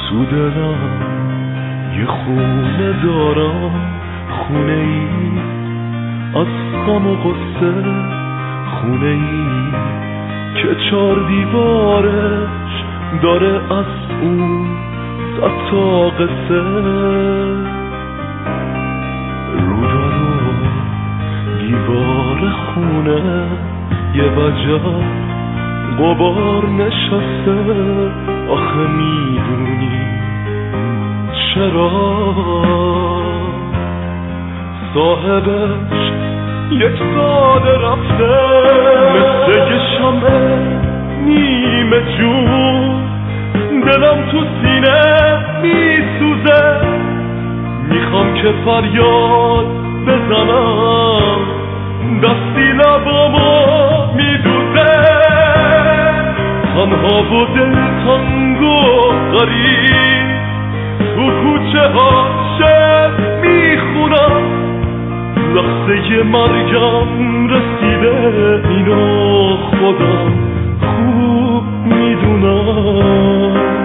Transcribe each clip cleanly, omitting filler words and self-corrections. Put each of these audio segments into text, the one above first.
تو دلم یه خونه دارم، خونه ای از غم و غصه، خونه ای که 4 دیوارش داره از اون 100 تا قصه. رو در و دیوار خونه یه وجب غبار نشسته، آخه میدونی چرا؟ صاحبش 1 سال رفته، مثل یه شمع نیمه جون، دلم تو سینه میسوزه، میخوام که فریاد بزنم، دستی لبامو میدوزه، تنها و دلتنگ و غریب تو کوچه ها شعر میخونم، لحظه مرگم رسیده، اینو خودم خوب میدونم.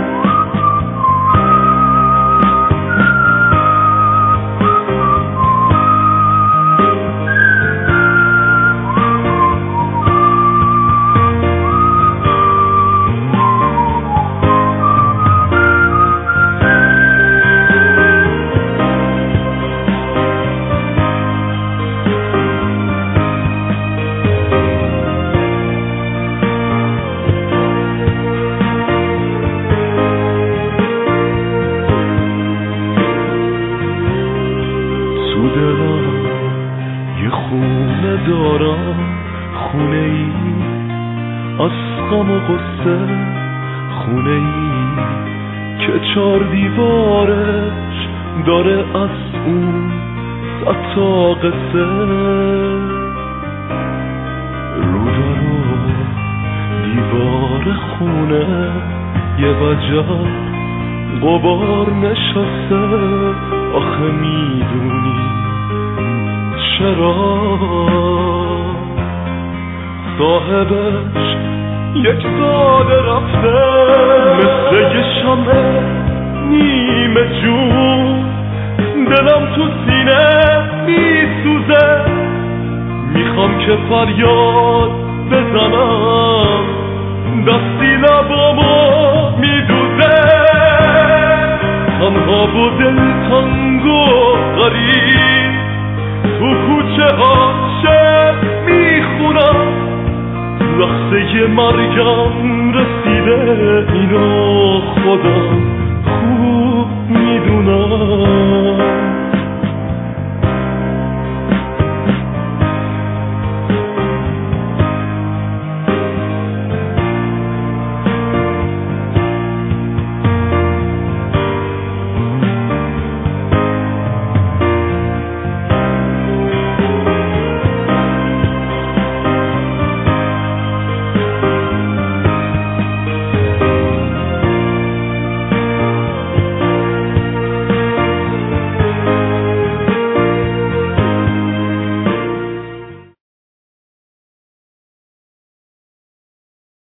تو دلم یه خونه دارم، خونه ای از غم و غصه، خونه ای که 4 دیوارش داره از اون 100 تا قصه. رو در و دیوار خونه یه وجب غبار نشسته، آخه میدونی چرا؟ صاحبش 1 سال رفته، مثل یه شمع نیمه جون، دلم تو سینه میسوزه، میخوام که فریاد بزنم، دستی لبامو میدوزه، تنها و دلتنگ و غریب تو کوچه ها شعر میخونم، لحظه مرگم رسیده، اینو خودم خوب میدونم.